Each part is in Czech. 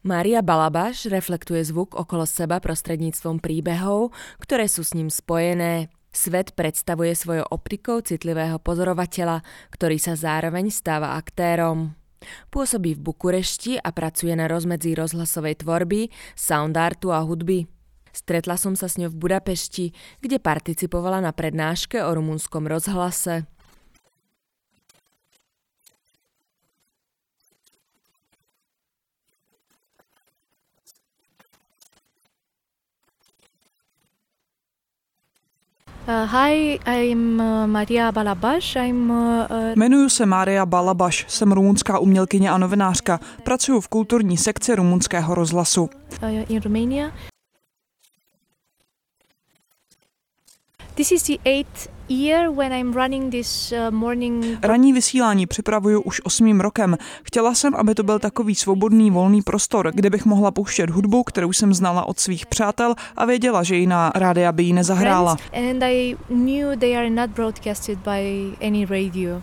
Mária Balabaš reflektuje zvuk okolo seba prostredníctvom príbehov, ktoré sú s ním spojené. Svet predstavuje svojou optikou citlivého pozorovateľa, ktorý sa zároveň stáva aktérom. Pôsobí v Bukurešti a pracuje na rozmedzí rozhlasovej tvorby, soundartu a hudby. Stretla som sa s ňou v Budapešti, kde participovala na prednáške o rumunskom rozhlase. Hi, I'm Maria Balabaš. Jmenuji se Mária Balabaš, jsem rumunská umělkyně a novinářka. Pracuji v kulturní sekci rumunského rozhlasu. In Romania. This is the 8th year when I'm running this morning. Ranní vysílání připravuju už 8. rokem. Chtěla jsem, aby to byl takový svobodný, volný prostor, kde bych mohla pouštět hudbu, kterou jsem znala od svých přátel a věděla, že jiná rádia by ji nezahrála. And I knew they are not broadcasted by any radio.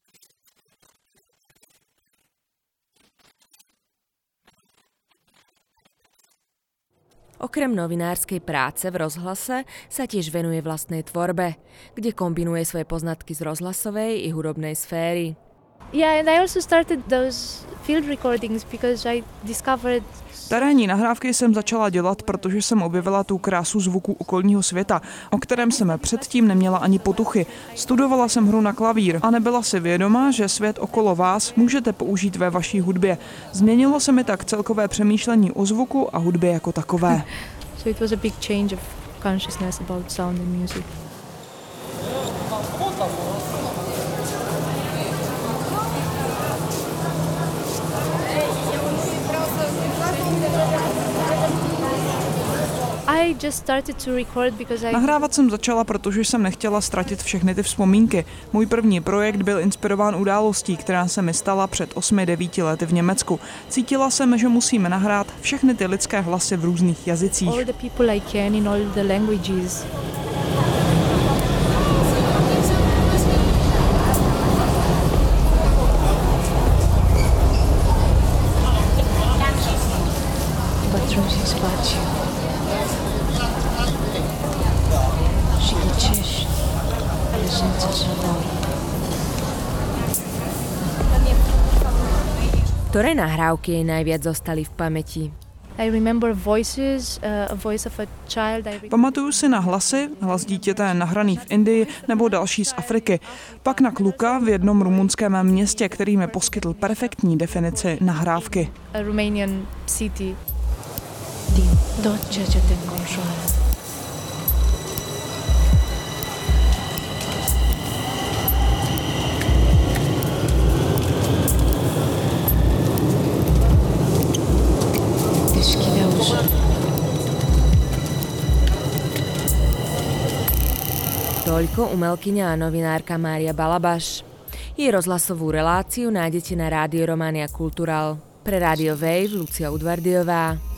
Okrem novinárskej práce v rozhlase sa tiež venuje vlastnej tvorbe, kde kombinuje svoje poznatky z rozhlasovej i hudobnej sféry. Yeah, and I also started those field recordings because I discovered. Terénní nahrávky jsem začala dělat, protože jsem objevila tu krásu zvuku okolního světa, o kterém jsem předtím neměla ani potuchy. Studovala jsem hru na klavír a nebyla si vědoma, že svět okolo vás můžete použít ve vaší hudbě. Změnilo se mi tak celkové přemýšlení o zvuku a hudbě jako takové. So it was a big change of consciousness about sound and music. Nahrávat jsem začala, protože jsem nechtěla ztratit všechny ty vzpomínky. Můj první projekt byl inspirován událostí, která se mi stala před 8-9 lety v Německu. Cítila jsem, že musíme nahrát všechny ty lidské hlasy v různých jazycích. All the people I can in all the languages. Ktoré nahrávky jej najviac zostali v pamäti? I remember voices, a voice of a child. Pamatuju si na hlasy, hlas dítěte nahraný v Indii nebo další z Afriky. Pak na kluka v jednom rumunském městě, který mi poskytl perfektní definici nahrávky. A Romanian city. Toľko umelkyňa a novinárka Mária Balabaš. Jej rozhlasovú reláciu nájdete na Rádio Romania Kultural. Pre Rádio Wave Lucia Udvardiová.